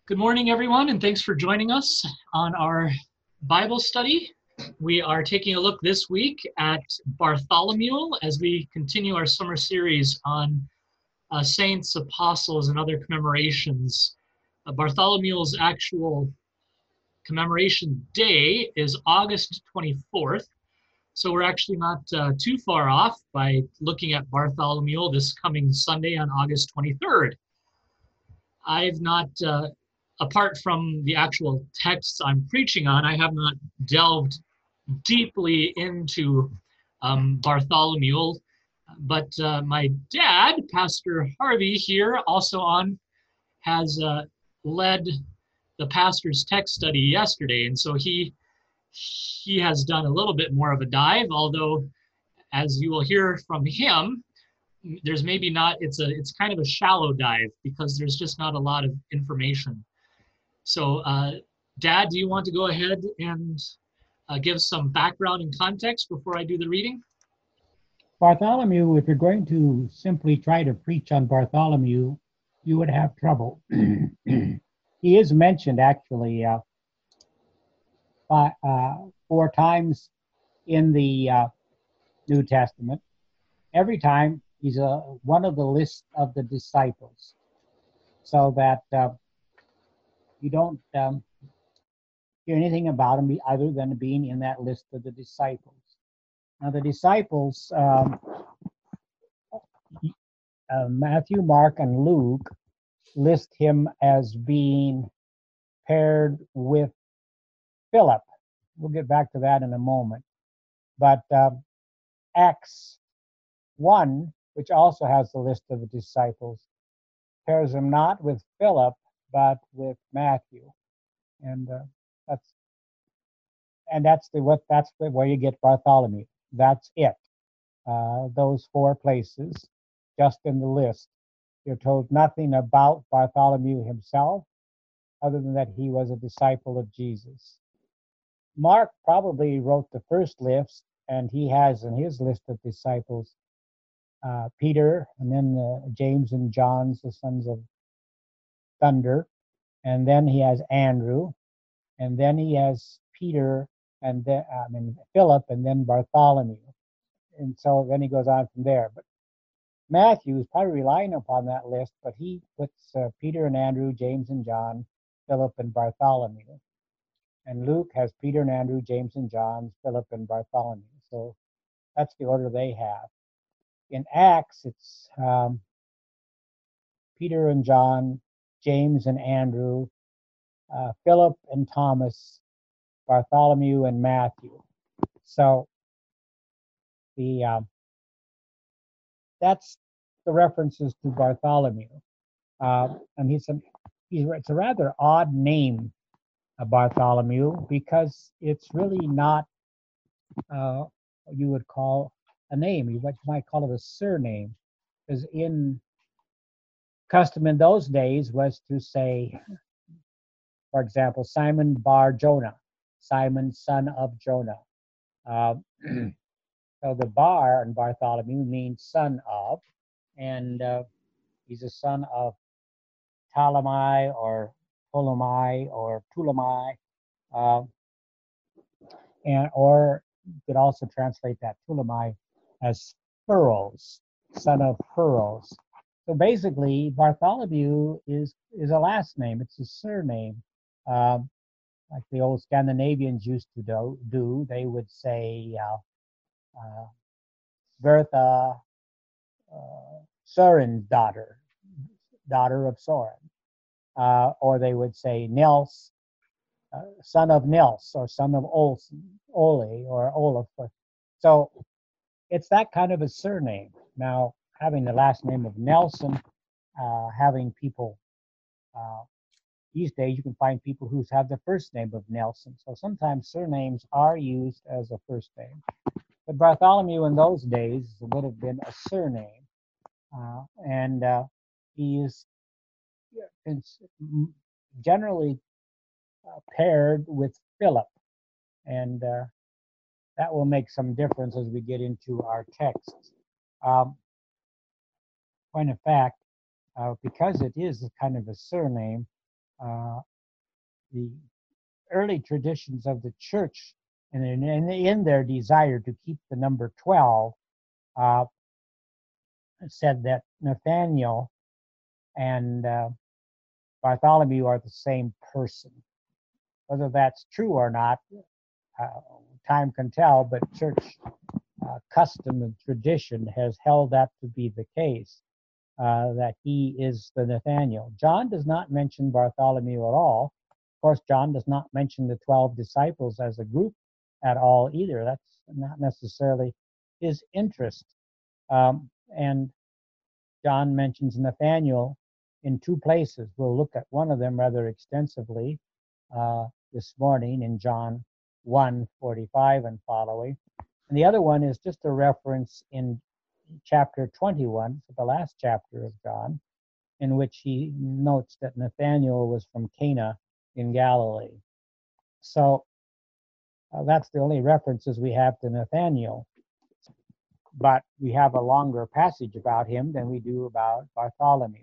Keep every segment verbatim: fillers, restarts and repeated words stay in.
Good morning, everyone, and thanks for joining us on our Bible study. We are taking a look this week at Bartholomew as we continue our summer series on uh, saints, apostles, and other commemorations. Uh, Bartholomew's actual commemoration day is August twenty-fourth, so we're actually not uh, too far off by looking at Bartholomew this coming Sunday on August twenty-third. I've not uh, apart from the actual texts I'm preaching on, I have not delved deeply into um, Bartholomew. But uh, my dad, Pastor Harvey, here also on, has uh, led the pastor's text study yesterday, and so he he has done a little bit more of a dive. Although, as you will hear from him, there's maybe not. It's a it's kind of a shallow dive because there's just not a lot of information. So, uh, Dad, do you want to go ahead and uh, give some background and context before I do the reading? Bartholomew, if you're going to simply try to preach on Bartholomew, you would have trouble. He is mentioned actually uh, by, uh, four times in the uh, New Testament. Every time he's a, one of the list of the disciples, so that uh, you don't um, hear anything about him other than being in that list of the disciples. Now, the disciples, um, uh, Matthew, Mark, and Luke list him as being paired with Philip. We'll get back to that in a moment. But uh, Acts one, which also has the list of the disciples, pairs him not with Philip, but with Matthew. And uh, that's and that's the what that's the, where you get Bartholomew. That's it. Uh, those four places, just in the list. You're told nothing about Bartholomew himself, other than that he was a disciple of Jesus. Mark probably wrote the first list, and he has in his list of disciples uh, Peter, and then uh, James and John, the sons of thunder, and then he has Andrew, and then he has Peter, and then I mean Philip, and then Bartholomew, and so then he goes on from there. But Matthew is probably relying upon that list, but he puts uh, Peter and Andrew, James and John, Philip and Bartholomew. And Luke has Peter and Andrew, James and John, Philip and Bartholomew. So that's the order they have. In Acts, it's um, Peter and John, James and Andrew, uh, Philip and Thomas, Bartholomew and Matthew. So the um, that's the references to Bartholomew. Uh, and he's a, he's, it's a rather odd name, uh, Bartholomew, because it's really not uh, what you would call a name. You might call it a surname, because in custom in those days was to say, for example, Simon Bar Jonah, Simon son of Jonah. Uh, so the Bar in Bartholomew means son of, and uh, he's a son of Ptolemy or Ptolemy or Ptolemy, uh, and or you could also translate that Ptolemy as Phuros, son of Phuros. So basically, Bartholomew is is a last name. It's a surname, um, like the old Scandinavians used to do. do. They would say uh, uh, Bertha uh, Soren's daughter, daughter of Soren, uh, or they would say Nils, uh, son of Nils, or son of Olsen, Ole, or Olaf. So it's that kind of a surname. Now, having the last name of Nelson, uh, having people, uh, these days you can find people who have the first name of Nelson. So sometimes surnames are used as a first name. But Bartholomew in those days would have been a surname. Uh, and uh, he is generally uh, paired with Philip. And uh, that will make some difference as we get into our texts. Um, point of fact, uh, because it is kind of a surname, uh, the early traditions of the church, and in, in, in their desire to keep the number twelve, uh, said that Nathaniel and uh, Bartholomew are the same person. Whether that's true or not, uh, time can tell, but church uh, custom and tradition has held that to be the case, uh, that he is the Nathaniel. John does not mention Bartholomew at all. Of course, John does not mention the twelve disciples as a group at all either. That's not necessarily his interest. Um, and John mentions Nathaniel in two places. We'll look at one of them rather extensively uh, this morning in John one forty-five and following. And the other one is just a reference in chapter twenty-one, so the last chapter of John, in which he notes that Nathanael was from Cana in Galilee. So uh, that's the only references we have to Nathanael. But we have a longer passage about him than we do about Bartholomew.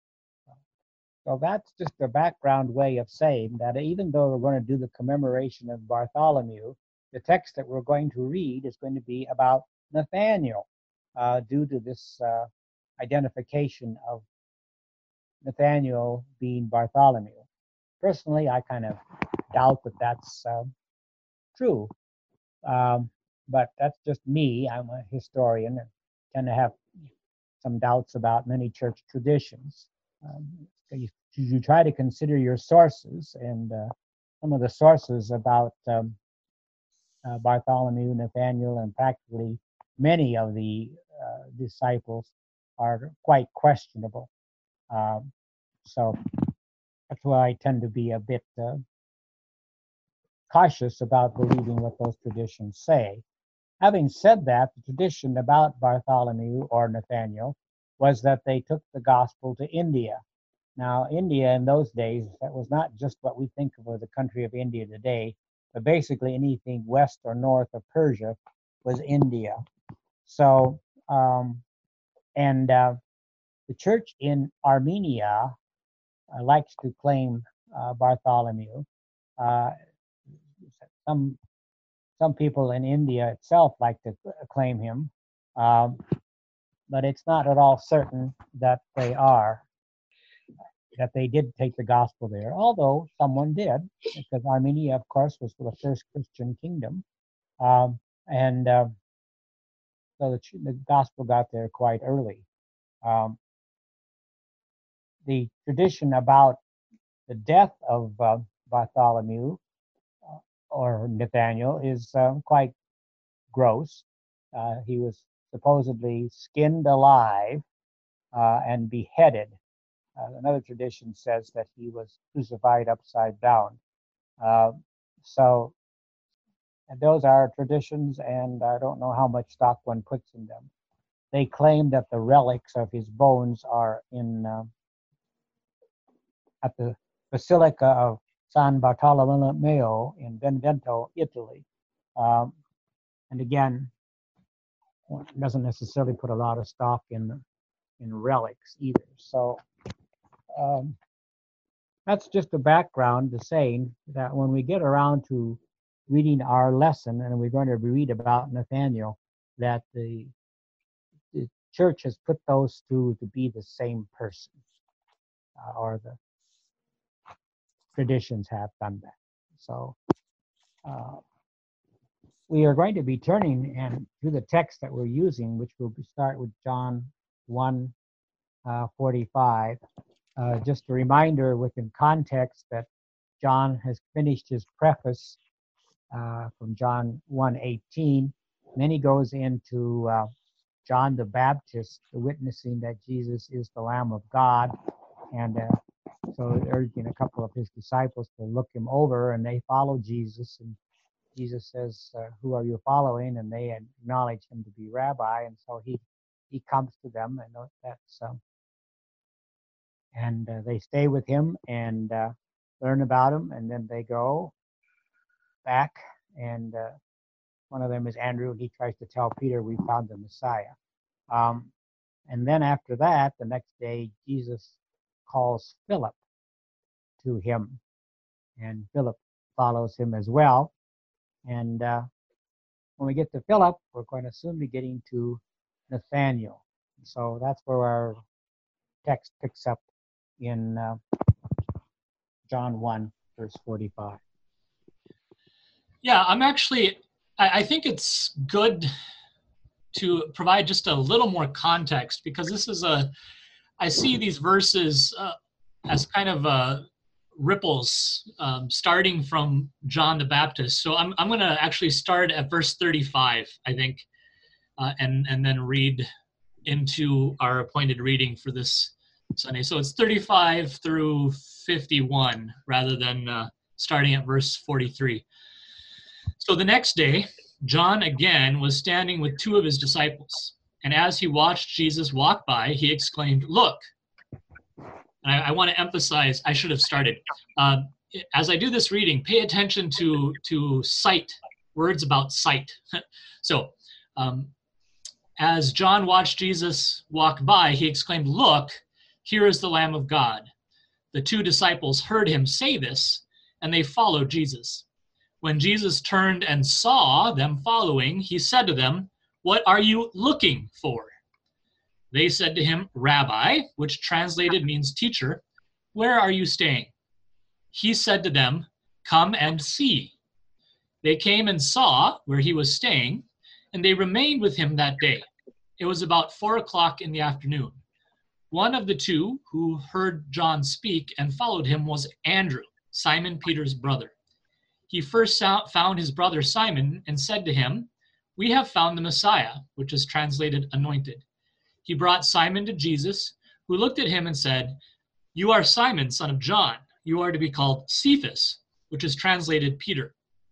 So that's just a background way of saying that even though we're going to do the commemoration of Bartholomew, the text that we're going to read is going to be about Nathanael, uh, due to this uh, identification of Nathanael being Bartholomew. Personally, I kind of doubt that that's uh, true, um, but that's just me. I'm a historian and tend to have some doubts about many church traditions. Um, you, you try to consider your sources, and uh, some of the sources about um, uh, Bartholomew, Nathanael, and practically many of the uh, disciples are quite questionable. Um, so that's why I tend to be a bit uh, cautious about believing what those traditions say. Having said that, the tradition about Bartholomew or Nathanael was that they took the gospel to India. Now, India in those days, that was not just what we think of as the country of India today, but basically anything west or north of Persia was India. So, um, and uh, the church in Armenia uh, likes to claim uh, Bartholomew. Uh, some some people in India itself like to claim him, um, but it's not at all certain that they are, that they did take the gospel there, although someone did, because Armenia, of course, was the first Christian kingdom. Um, and uh, so the, the gospel got there quite early. Um, the tradition about the death of uh, Bartholomew uh, or Nathaniel is uh, quite gross. Uh, he was supposedly skinned alive uh, and beheaded. Uh, another tradition says that he was crucified upside down. Uh, so and those are traditions, and I don't know how much stock one puts in them. They claim that the relics of his bones are in uh, at the Basilica of San Bartolomeo in Benevento, Italy. Um, and again, one doesn't necessarily put a lot of stock in in relics either. So um, that's just a background to saying that when we get around to reading our lesson, and we're going to read about Nathaniel, that the, the church has put those two to be the same person, uh, or the traditions have done that. So uh, we are going to be turning and to the text that we're using, which will start with John one forty-five. Uh, just a reminder within context that John has finished his preface uh, from John one eighteen. Then he goes into uh, John the Baptist, witnessing that Jesus is the Lamb of God, and uh, so urging a couple of his disciples to look him over, and they follow Jesus. And Jesus says, uh, "Who are you following?" And they acknowledge him to be Rabbi, and so he he comes to them, and that's um, and uh, they stay with him and uh, learn about him, and then they go back, and uh, one of them is Andrew, and he tries to tell Peter, "We found the Messiah." Um, and then after that, the next day, Jesus calls Philip, to him. And Philip follows him as well. And uh, when we get to Philip, we're going to soon be getting to Nathanael. So that's where our text picks up in uh, John one, verse forty-five. Yeah, I'm actually, I, I think it's good to provide just a little more context, because this is a, I see these verses uh, as kind of uh, ripples um, starting from John the Baptist. So I'm, I'm going to actually start at verse thirty-five, I think, uh, and, and then read into our appointed reading for this Sunday. So it's thirty-five through fifty-one rather than uh, starting at verse forty-three. So the next day, John again was standing with two of his disciples, and as he watched Jesus walk by, he exclaimed, "Look!" And I, I want to emphasize, I should have started. Uh, as I do this reading, pay attention to, to sight, words about sight. So, um, as John watched Jesus walk by, he exclaimed, "Look, here is the Lamb of God." The two disciples heard him say this, and they followed Jesus. When Jesus turned and saw them following, he said to them, "What are you looking for?" They said to him, "Rabbi," which translated means teacher, "where are you staying?" He said to them, "Come and see." They came and saw where he was staying, and they remained with him that day. It was about four o'clock in the afternoon. One of the two who heard John speak and followed him was Andrew, Simon Peter's brother. He first found his brother Simon and said to him, "We have found the Messiah," which is translated anointed. He brought Simon to Jesus, who looked at him and said, "You are Simon, son of John. You are to be called Cephas," which is translated Peter.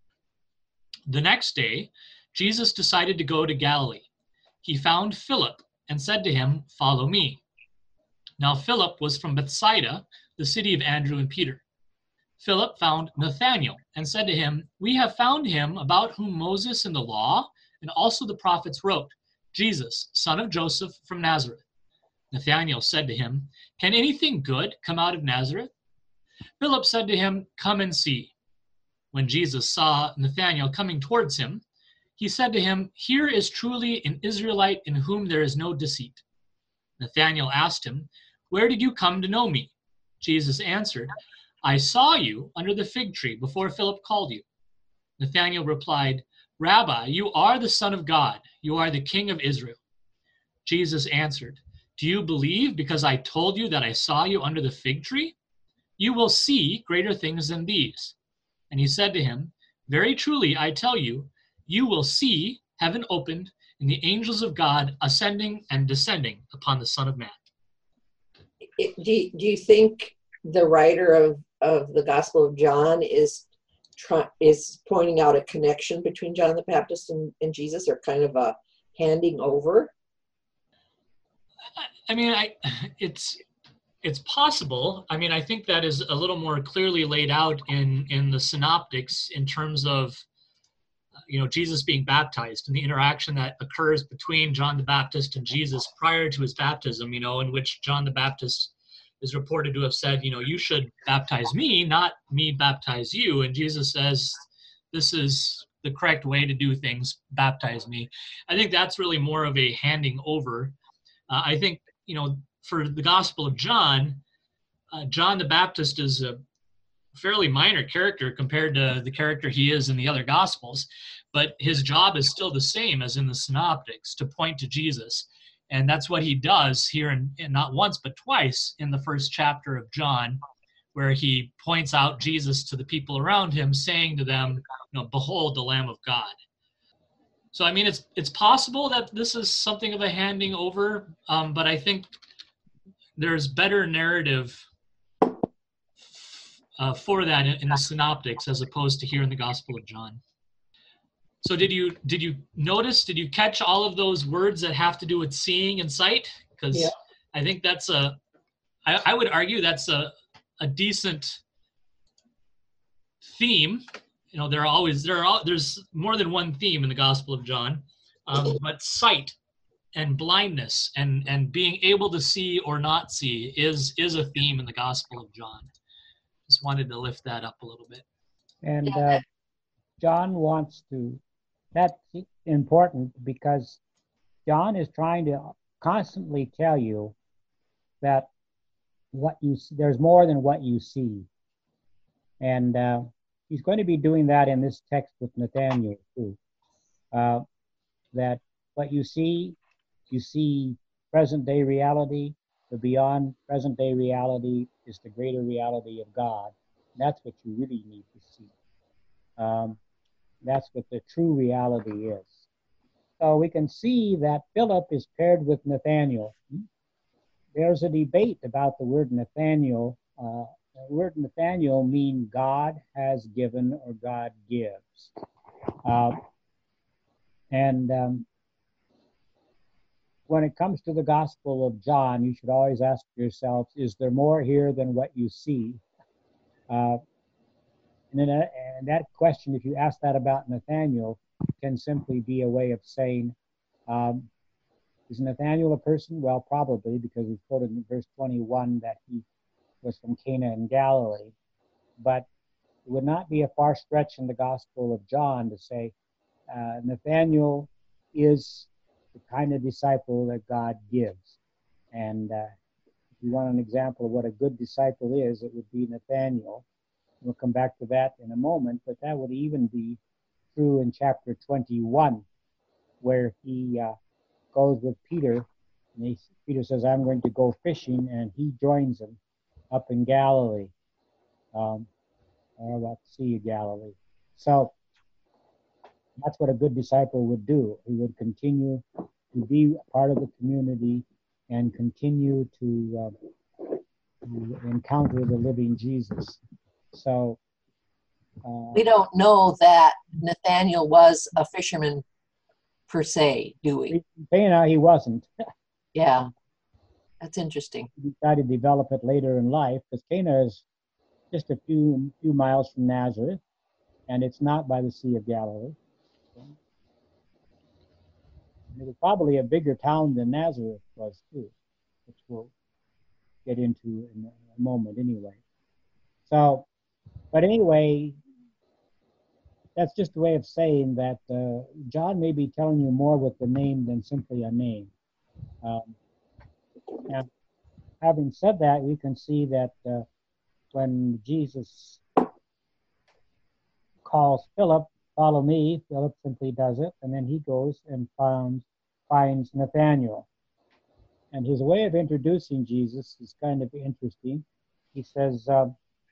The next day, Jesus decided to go to Galilee. He found Philip and said to him, "Follow me." Now Philip was from Bethsaida, the city of Andrew and Peter. Philip found Nathanael and said to him, "We have found him about whom Moses in the law and also the prophets wrote, Jesus, son of Joseph from Nazareth." Nathanael said to him, "Can anything good come out of Nazareth?" Philip said to him, "Come and see." When Jesus saw Nathanael coming towards him, he said to him, "Here is truly an Israelite in whom there is no deceit." Nathanael asked him, "Where did you come to know me?" Jesus answered, "I saw you under the fig tree before Philip called you." Nathanael replied, "Rabbi, you are the Son of God. You are the King of Israel." Jesus answered, "Do you believe because I told you that I saw you under the fig tree? You will see greater things than these." And he said to him, "Very truly, I tell you, you will see heaven opened and the angels of God ascending and descending upon the Son of Man." Do you, do you think the writer of, of the Gospel of John is try, is pointing out a connection between John the Baptist and, and Jesus, or kind of a handing over? I mean, I it's it's possible. I mean, I think that is a little more clearly laid out in in the synoptics in terms of, you know, Jesus being baptized and the interaction that occurs between John the Baptist and Jesus prior to his baptism, you know, in which John the Baptist is reported to have said, you know, "You should baptize me, not me baptize you." And Jesus says, "This is the correct way to do things, baptize me." I think that's really more of a handing over. Uh, I think, you know, for the Gospel of John, uh, John the Baptist is a fairly minor character compared to the character he is in the other Gospels, but his job is still the same as in the synoptics, to point to Jesus. And that's what he does here, in, in not once but twice in the first chapter of John, where he points out Jesus to the people around him, saying to them, you know, "Behold the Lamb of God." So, I mean, it's it's possible that this is something of a handing over, um, but I think there's better narrative uh, for that in, in the synoptics as opposed to here in the Gospel of John. So did you did you notice, did you catch all of those words that have to do with seeing and sight? Because yeah. I think that's a, I, I would argue that's a, a decent theme. You know, there are always, there are, there's more than one theme in the Gospel of John, um, but sight and blindness and, and being able to see or not see is, is a theme in the Gospel of John. Just wanted to lift that up a little bit. And Yeah, uh, that- John wants to, that's important because John is trying to constantly tell you that what you see, there's more than what you see. And uh, he's going to be doing that in this text with Nathaniel too. Uh, that what you see, you see present day reality, but beyond present day reality is the greater reality of God. And that's what you really need to see. Um, that's what the true reality is. So we can see that Philip is paired with Nathaniel. There's a debate about the word Nathaniel. Uh, the word Nathaniel means God has given or God gives. Uh, and um, when it comes to the Gospel of John, you should always ask yourself, is there more here than what you see? Uh, and, then, uh, and that question, if you ask that about Nathaniel, can simply be a way of saying, um, is Nathaniel a person? Well, probably, because we quoted in verse twenty-one that he was from Cana in Galilee. But it would not be a far stretch in the Gospel of John to say uh, Nathaniel is the kind of disciple that God gives. And uh, if you want an example of what a good disciple is, it would be Nathaniel. We'll come back to that in a moment, but that would even be true in chapter twenty-one, where he uh, goes with Peter, and he, Peter says, I'm going to go fishing, and he joins him up in Galilee, um, or about the Sea of Galilee. So that's what a good disciple would do. He would continue to be part of the community and continue to, uh, to encounter the living Jesus. So uh, we don't know that Nathaniel was a fisherman per se, do we? Cana, he wasn't. Yeah, that's interesting. He tried to develop it later in life, because Cana is just a few few miles from Nazareth, and it's not by the Sea of Galilee. And it was probably a bigger town than Nazareth was too, which we'll get into in a moment anyway. So, but anyway, that's just a way of saying that uh, John may be telling you more with the name than simply a name. Um, and having said that, we can see that uh, when Jesus calls Philip, follow me, Philip simply does it, and then he goes and finds, finds Nathaniel. And his way of introducing Jesus is kind of interesting. He says, uh,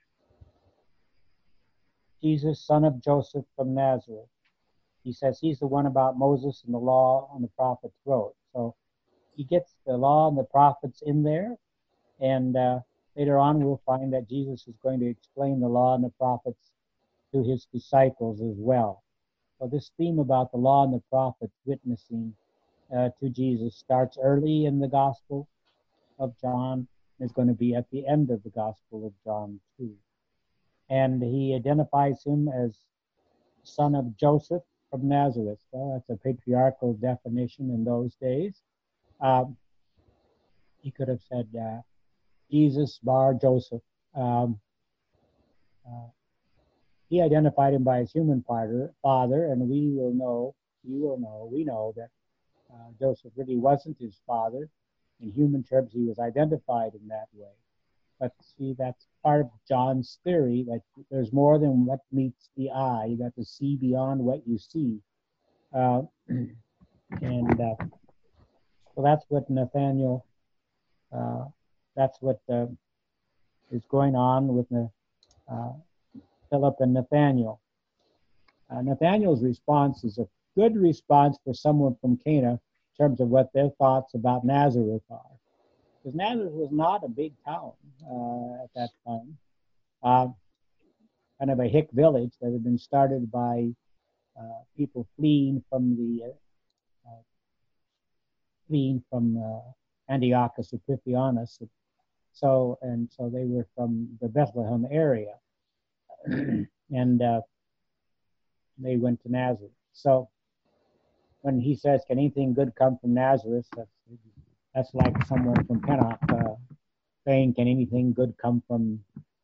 Jesus, son of Joseph from Nazareth. He says he's the one about Moses and the law and the prophets wrote. So he gets the law and the prophets in there, and uh, later on we'll find that Jesus is going to explain the law and the prophets to his disciples as well. So this theme about the law and the prophets witnessing uh, to Jesus starts early in the Gospel of John, and is going to be at the end of the Gospel of John too. And he identifies him as son of Joseph from Nazareth. Well, that's a patriarchal definition in those days. Um, he could have said uh, Jesus bar Joseph. Um, uh, he identified him by his human father, father, and we will know, you will know, we know that uh, Joseph really wasn't his father. In human terms, he was identified in that way. But see, that's part of John's theory, that there's more than what meets the eye. You got to see beyond what you see. Uh, and uh, so that's what Nathaniel, uh, that's what uh, is going on with uh, Philip and Nathaniel. Uh, Nathaniel's response is a good response for someone from Cana in terms of what their thoughts about Nazareth are. Because Nazareth was not a big town uh, at that time. Uh, kind of a hick village that had been started by uh, people fleeing from the uh, uh, fleeing from uh, Antiochus Epiphanes. So and so they were from the Bethlehem area, and uh, they went to Nazareth. So when he says, "Can anything good come from Nazareth?" That's that's like someone from Pennock uh, saying, "Can anything good come from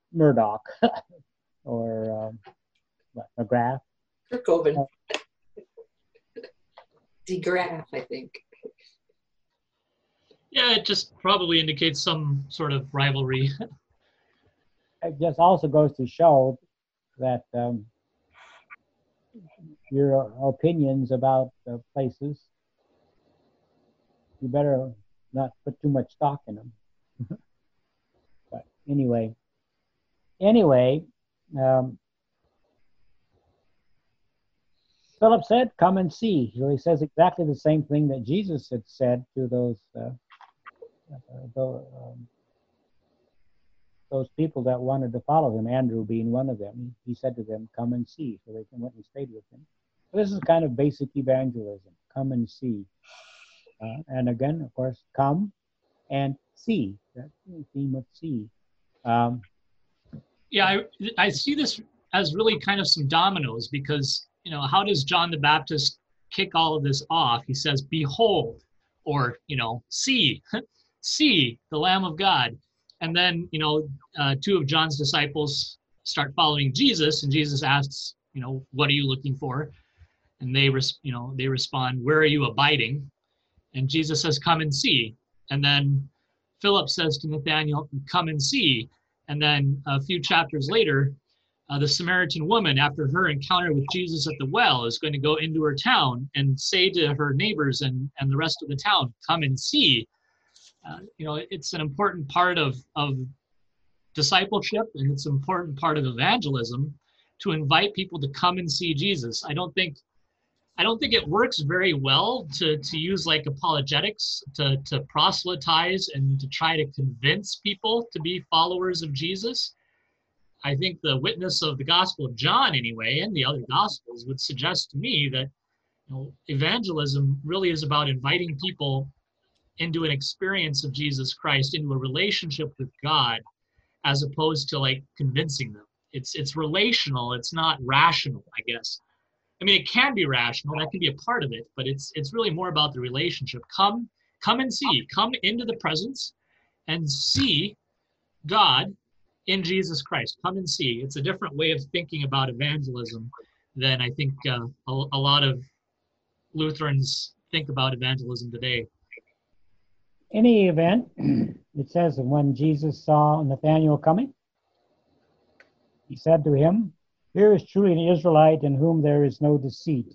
Murdoch or um, what, McGrath. Kirkhoven. DeGraff, I think. Yeah, it just probably indicates some sort of rivalry. It just also goes to show that um, your opinions about uh, places, you better not put too much stock in them. But anyway, anyway, um, Philip said, "Come and see." So he says exactly the same thing that Jesus had said to those uh, uh, those, um, those people that wanted to follow him, Andrew being one of them. He said to them, "Come and see." So they went and stayed with him. So this is kind of basic evangelism. Come and see. Uh, and again, of course, come and see. That's the theme of see. Um, Yeah, I, I see this as really kind of some dominoes because, you know, how does John the Baptist kick all of this off? He says, "Behold," or, you know, "See, see the Lamb of God." And then, you know, uh, two of John's disciples start following Jesus, and Jesus asks, you know, "What are you looking for?" And they, res- you know, they respond, "Where are you abiding?" And Jesus says, "Come and see." And then Philip says to Nathanael, "Come and see." And then a few chapters later, uh, the Samaritan woman, after her encounter with Jesus at the well, is going to go into her town and say to her neighbors and, and the rest of the town, "Come and see." Uh, you know, it's an important part of, of discipleship, and it's an important part of evangelism to invite people to come and see Jesus. I don't think I don't think it works very well to, to use like apologetics to, to proselytize and to try to convince people to be followers of Jesus. I think the witness of the Gospel of John, anyway, and the other Gospels would suggest to me that, you know, evangelism really is about inviting people into an experience of Jesus Christ, into a relationship with God, as opposed to like convincing them. It's it's relational. It's not rational, I guess. I mean, it can be rational. That can be a part of it, but it's it's really more about the relationship. Come, come and see. Come into the presence and see God in Jesus Christ. Come and see. It's a different way of thinking about evangelism than I think uh, a, a lot of Lutherans think about evangelism today. any event, it says that when Jesus saw Nathanael coming, he said to him, "Here is truly an Israelite in whom there is no deceit."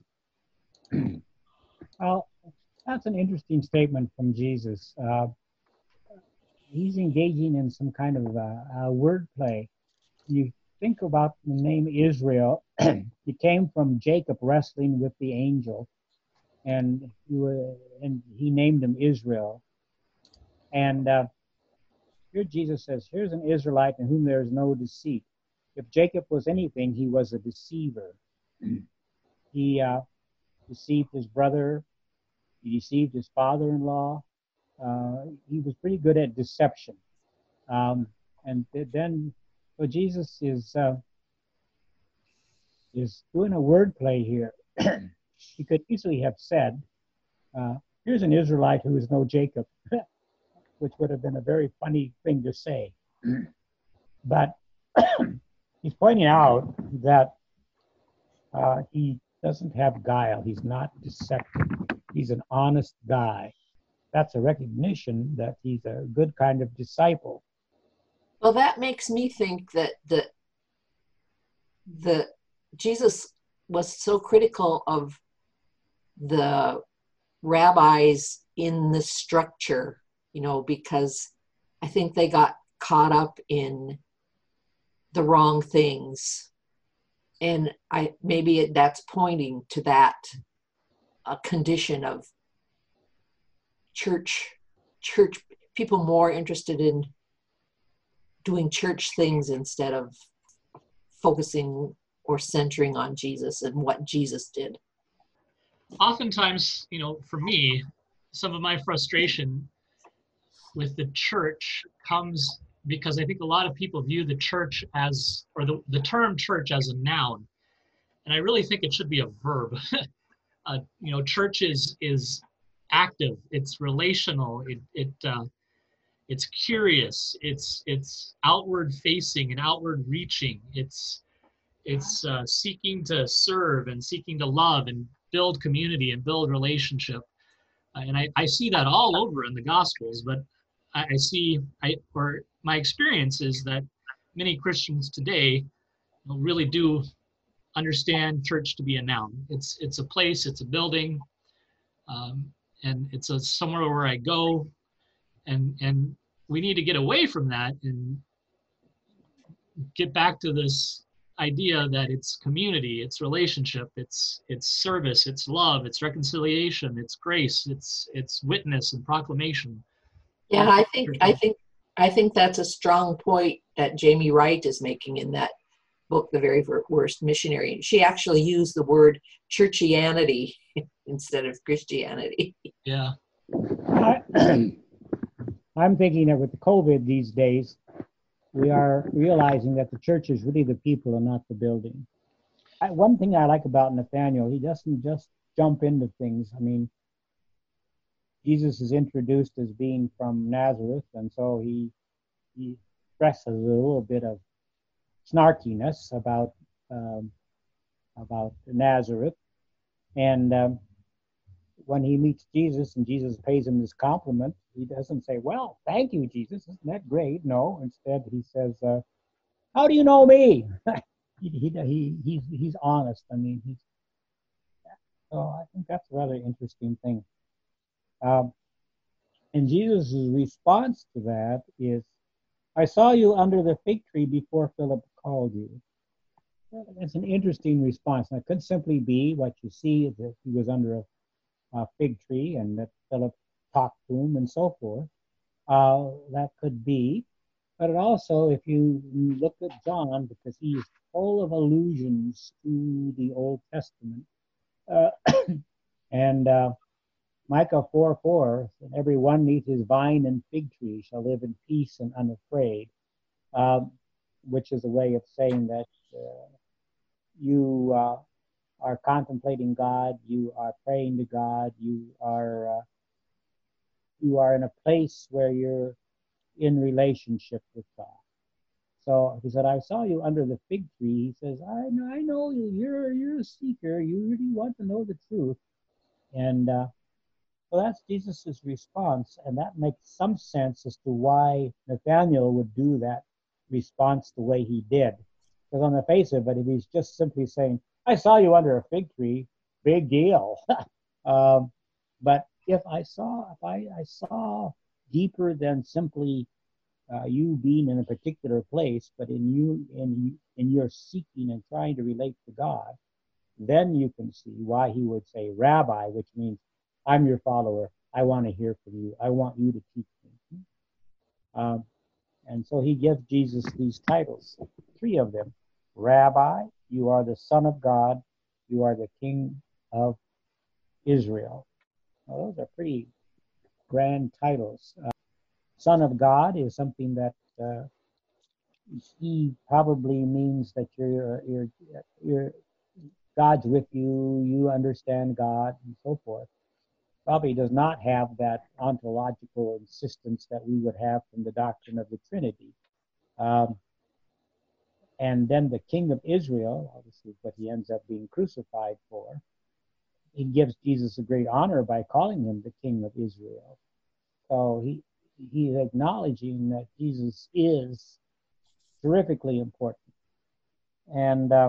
Well, that's an interesting statement from Jesus. Uh, he's engaging in some kind of uh, uh, wordplay. You think about the name Israel. It came from Jacob wrestling with the angel, and he, was, and he named him Israel. And uh, here Jesus says, "Here's an Israelite in whom there is no deceit." If Jacob was anything, he was a deceiver. He uh, deceived his brother. He deceived his father-in-law. Uh, he was pretty good at deception. Um, and th- then, so Jesus is uh, is doing a wordplay here. He could easily have said, uh, "Here's an Israelite who is no Jacob," which would have been a very funny thing to say. But he's pointing out that uh, he doesn't have guile. He's not deceptive. He's an honest guy. That's a recognition that he's a good kind of disciple. Well, that makes me think that the the Jesus was so critical of the rabbis in the structure, you know, because I think they got caught up in the wrong things, and I maybe it, that's pointing to that uh, condition of church church people more interested in doing church things instead of focusing or centering on Jesus and what Jesus did. Oftentimes, you know, for me, some of my frustration with the church comes because I think a lot of people view the church as, or the, the term church as a noun. And I really think it should be a verb. uh, you know, church is, is active, it's relational, it, it, uh, it's curious, it's it's outward facing and outward reaching. It's it's uh, seeking to serve and seeking to love and build community and build relationship. Uh, and I, I see that all over in the Gospels, but I, I see, I or my experience is that many Christians today, you know, really do understand church to be a noun. It's it's a place, it's a building, um, and it's a somewhere where I go, and and we need to get away from that and get back to this idea that it's community, it's relationship, it's it's service, it's love, it's reconciliation, it's grace, it's it's witness and proclamation. Yeah, I think I think I think that's a strong point that Jamie Wright is making in that book, The Very Worst Missionary. She actually used the word churchianity instead of Christianity. Yeah. I, I'm thinking that with the COVID these days, we are realizing that the church is really the people and not the building. I, one thing I like about Nathaniel, he doesn't just jump into things. I mean, Jesus is introduced as being from Nazareth, and so he he expresses a little bit of snarkiness about um, about Nazareth. And um, when he meets Jesus and Jesus pays him this compliment, he doesn't say, "Well, thank you, Jesus. Isn't that great?" No, instead he says, uh, "How do you know me?" he, he he he's he's honest. I mean, he's so I think that's a rather interesting thing. Um, and Jesus' response to that is, "I saw you under the fig tree before Philip called you." It's an interesting response. And it could simply be what you see, that he was under a, a fig tree and that Philip talked to him and so forth. Uh, that could be. But it also, if you look at John, because he is full of allusions to the Old Testament, uh, and uh, Micah four four, every one neath his vine and fig tree shall live in peace and unafraid, um, which is a way of saying that uh, you uh, are contemplating God, you are praying to God, you are uh, you are in a place where you're in relationship with God. So he said, "I saw you under the fig tree." He says, "I know, I know you. You're you're a seeker. You really want to know the truth." And uh, so that's Jesus's response, and that makes some sense as to why Nathaniel would do that response the way he did. Because on the face of it, if he's just simply saying, "I saw you under a fig tree," big deal. um, but if I saw, if I, I saw deeper than simply uh, you being in a particular place, but in you, in in your seeking and trying to relate to God, then you can see why he would say "Rabbi," which means I'm your follower. I want to hear from you. I want you to teach me. Um, and so he gives Jesus these titles, three of them. Rabbi, you are the Son of God. You are the King of Israel. Now, those are pretty grand titles. Uh, Son of God is something that uh, he probably means that you're, you're, you're God's with you, you understand God, and so forth. Probably does not have that ontological insistence that we would have from the doctrine of the Trinity. Um, and then the King of Israel, obviously what he ends up being crucified for, he gives Jesus a great honor by calling him the King of Israel. So he he's acknowledging that Jesus is terrifically important. And uh,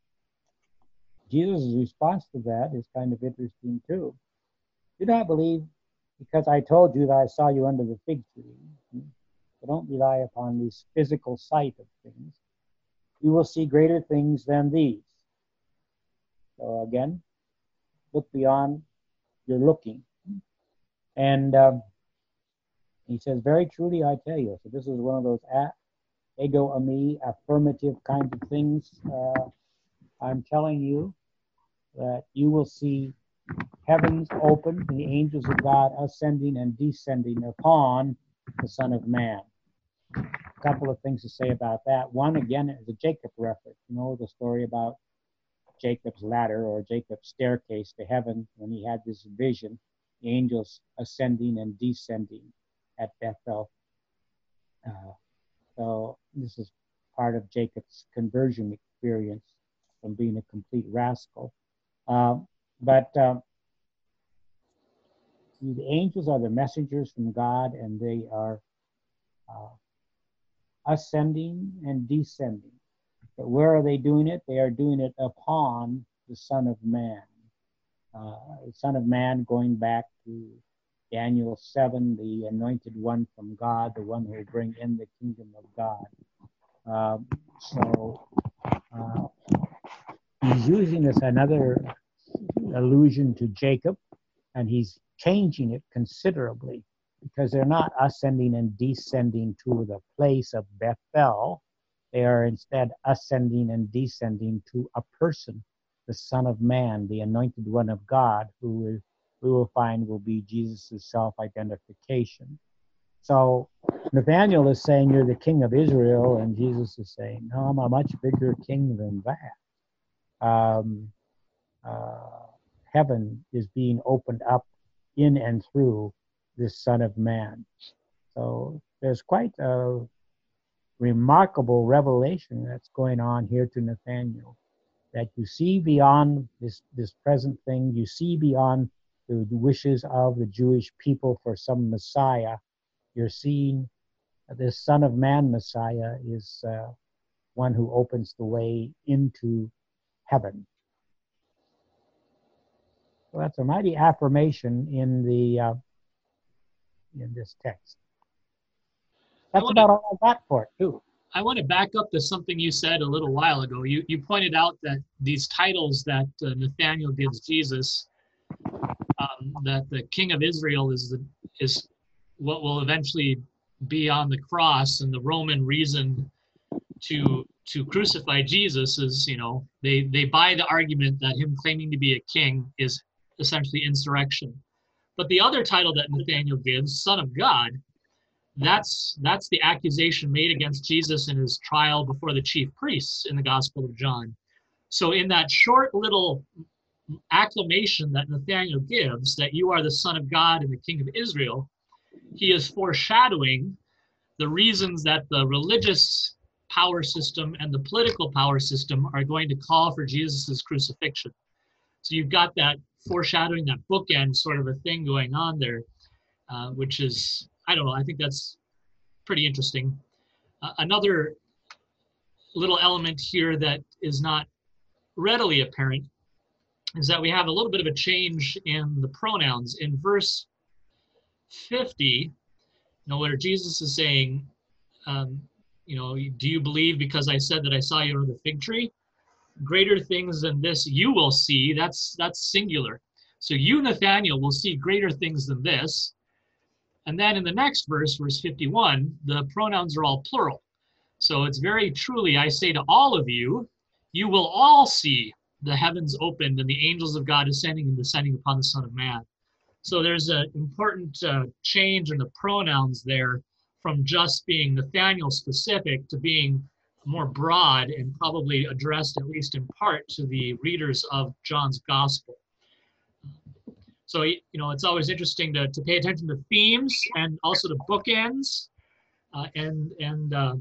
Jesus' response to that is kind of interesting too. Do not believe because I told you that I saw you under the fig tree. So don't rely upon this physical sight of things. You will see greater things than these. So again, look beyond your looking. And um, he says, very truly I tell you. So this is one of those ego eimi, affirmative kind of things. Uh, I'm telling you that you will see heavens open and the angels of God ascending and descending upon the Son of Man. A couple of things to say about that. One, again, is a Jacob reference. You know the story about Jacob's ladder or Jacob's staircase to heaven when he had this vision, the angels ascending and descending at Bethel. Uh, so this is part of Jacob's conversion experience from being a complete rascal. Um, but um, the angels are the messengers from God, and they are uh, ascending and descending. But where are they doing it? They are doing it upon the Son of Man. Uh, the Son of Man, going back to Daniel seven, the anointed one from God, the one who will bring in the kingdom of God. Um, so uh, he's using this another allusion to Jacob, and he's changing it considerably because they're not ascending and descending to the place of Bethel. They are instead ascending and descending to a person, the Son of Man, the anointed one of God, who we will find will be Jesus' self-identification. So Nathanael is saying, you're the king of Israel, and Jesus is saying, no, I'm a much bigger king than that. Um, uh, heaven is being opened up in and through this Son of Man. So there's quite a remarkable revelation that's going on here to Nathanael, that you see beyond this, this present thing, you see beyond the wishes of the Jewish people for some Messiah. You're seeing this Son of Man Messiah is uh, one who opens the way into heaven. So that's a mighty affirmation in the uh, in this text. That's wanna, about all I got for it, too. I want to back up to something you said a little while ago. You you pointed out that these titles that uh, Nathanael gives Jesus, um, that the King of Israel is the is what will eventually be on the cross, and the Roman reason to to crucify Jesus is, you know, they they buy the argument that him claiming to be a king is essentially insurrection. But the other title that Nathanael gives, Son of God, that's that's the accusation made against Jesus in his trial before the chief priests in the Gospel of John. So in that short little acclamation that Nathanael gives, that you are the Son of God and the King of Israel, he is foreshadowing the reasons that the religious power system and the political power system are going to call for Jesus's crucifixion. So you've got that foreshadowing, that bookend sort of a thing going on there, uh, which is, I don't know, I think that's pretty interesting. Uh, another little element here that is not readily apparent is that we have a little bit of a change in the pronouns. In verse fifty, you know, where Jesus is saying, um, you know, do you believe because I said that I saw you under the fig tree? Greater things than this you will see. That's that's singular. So you, Nathanael, will see greater things than this. And then in the next verse, verse fifty-one, the pronouns are all plural. So it's very truly, I say to all of you, you will all see the heavens opened and the angels of God ascending and descending upon the Son of Man. So there's an important uh, change in the pronouns there, from just being Nathanael specific to being more broad and probably addressed, at least in part, to the readers of John's Gospel. So, you know, it's always interesting to, to pay attention to themes and also to bookends. Uh, and and uh,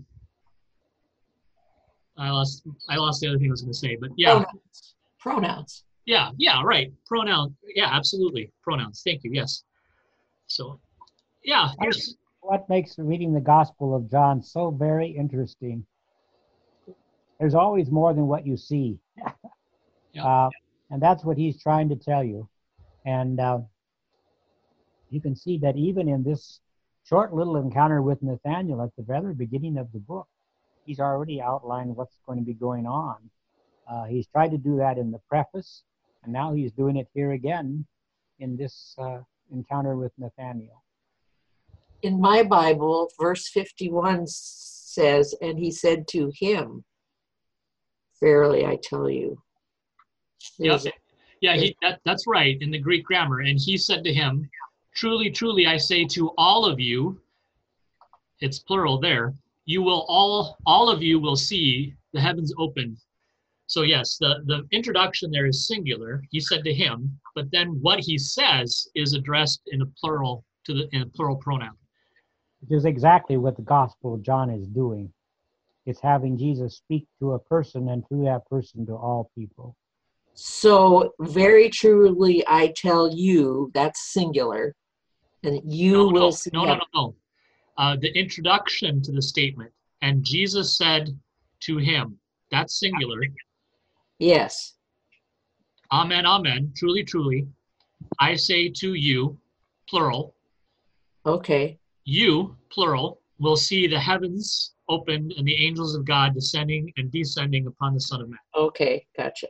I lost I lost the other thing I was going to say, but yeah. Pronouns. Pronouns. Yeah, yeah, right. Pronoun. Yeah, absolutely. Pronouns. Thank you. Yes. So, yeah. There's, what makes reading the Gospel of John so very interesting? There's always more than what you see. yeah. uh, and that's what he's trying to tell you. And uh, you can see that even in this short little encounter with Nathanael at the very beginning of the book, he's already outlined what's going to be going on. Uh, he's tried to do that in the preface, and now he's doing it here again in this uh, encounter with Nathanael. In my Bible, verse fifty-one says, and he said to him, verily I tell you. Yep. Yeah, he, that, that's right in the Greek grammar. And he said to him, truly, truly, I say to all of you, it's plural there, you will all, all of you will see the heavens opened. So yes, the, the introduction there is singular. He said to him, but then what he says is addressed in a plural to the in a plural pronoun. which is exactly what the Gospel of John is doing. It's having Jesus speak to a person and through that person to all people. So very truly I tell you, that's singular, and you No, will no, see. no, no, no, no. Uh, the introduction to the statement, and Jesus said to him, that's singular. Yes. Amen, amen, truly, truly. I say to you, plural, Okay. you, plural, will see the heavens opened and the angels of God descending and descending upon the Son of Man. Okay. Gotcha.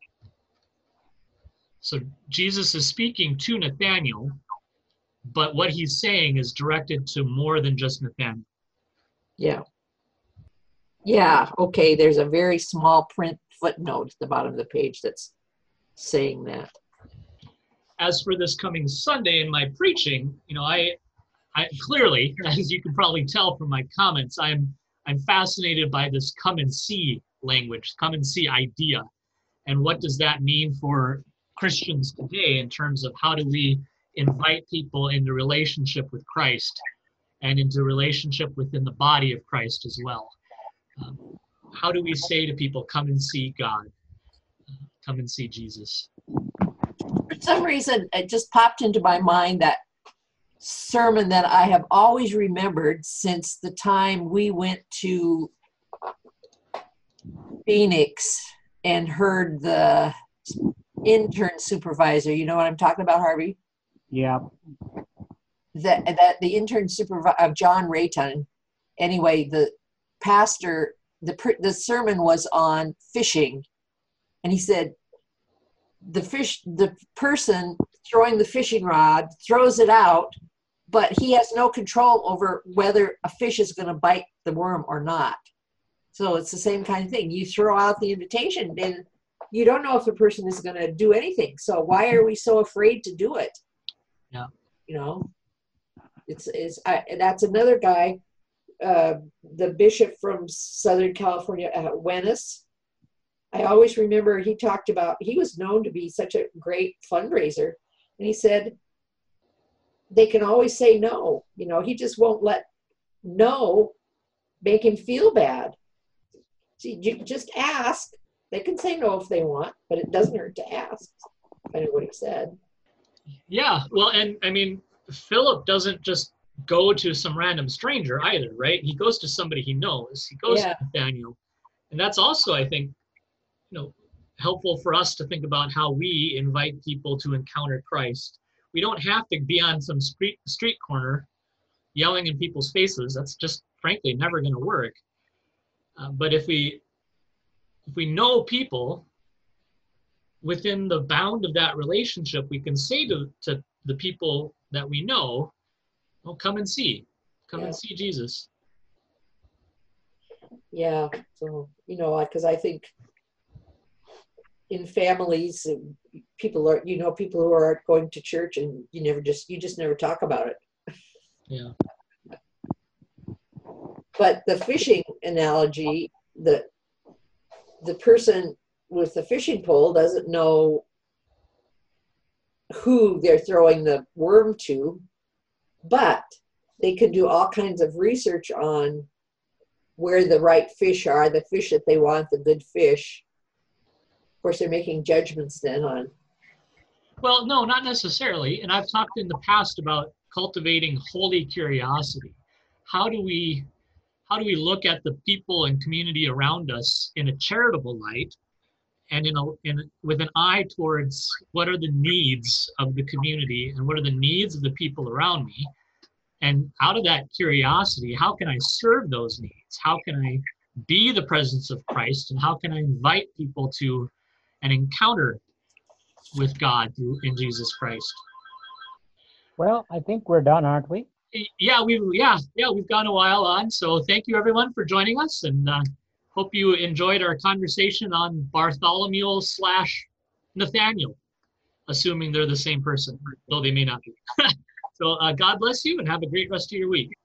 So Jesus is speaking to Nathanael, but what he's saying is directed to more than just Nathanael. Yeah. Yeah. Okay. There's a very small print footnote at the bottom of the page that's saying that. As for this coming Sunday in my preaching, you know, I, I clearly, as you can probably tell from my comments, I'm I'm fascinated by this come and see language, come and see idea. And what does that mean for Christians today in terms of how do we invite people into relationship with Christ and into relationship within the body of Christ as well? Um, how do we say to people, come and see God, come and see Jesus? For some reason, it just popped into my mind that sermon that I have always remembered since the time we went to Phoenix and heard the intern supervisor. You know what I'm talking about, Harvey? Yeah. That that the intern supervisor of John Rayton. Anyway, the pastor, the the sermon was on fishing, and he said, the fish, the person throwing the fishing rod throws it out, but he has no control over whether a fish is going to bite the worm or not. So it's the same kind of thing. You throw out the invitation, then you don't know if the person is going to do anything. So why are we so afraid to do it? Yeah. You know, it's, it's I, that's another guy, uh, the bishop from Southern California, uh, Wennis. I always remember he talked about, he was known to be such a great fundraiser. And he said, they can always say no. You know, he just won't let no make him feel bad. See, you just ask. They can say no if they want, but it doesn't hurt to ask. Kind of what he said. Yeah, well, and I mean, Philip doesn't just go to some random stranger either, right? He goes to somebody he knows. He goes Yeah. to Nathaniel. And that's also, I think, you know, helpful for us to think about how we invite people to encounter Christ. We don't have to be on some street street corner yelling in people's faces. That's just, frankly, never going to work. Uh, but if we if we know people within the bound of that relationship, we can say to, to the people that we know, well, come and see. Come Yeah. and see Jesus. Yeah. So, you know, because I think in families, people are, you know, people who are going to church and you never just, you just never talk about it. Yeah. But the fishing analogy, the the person with the fishing pole doesn't know who they're throwing the worm to, but they can do all kinds of research on where the right fish are, the fish that they want, the good fish. Of course, they're making judgments then on. Well, no, not necessarily. And I've talked in the past about cultivating holy curiosity. How do we how do we look at the people and community around us in a charitable light and in a in with an eye towards what are the needs of the community and what are the needs of the people around me? And out of that curiosity, how can I serve those needs? How can I be the presence of Christ? And how can I invite people to an encounter with God through in Jesus Christ? Well, I think we're done, aren't we? Yeah, we've yeah yeah we've gone a while on. So thank you everyone for joining us, and uh, hope you enjoyed our conversation on Bartholomew slash Nathaniel, assuming they're the same person, though they may not be. So uh, God bless you, and have a great rest of your week.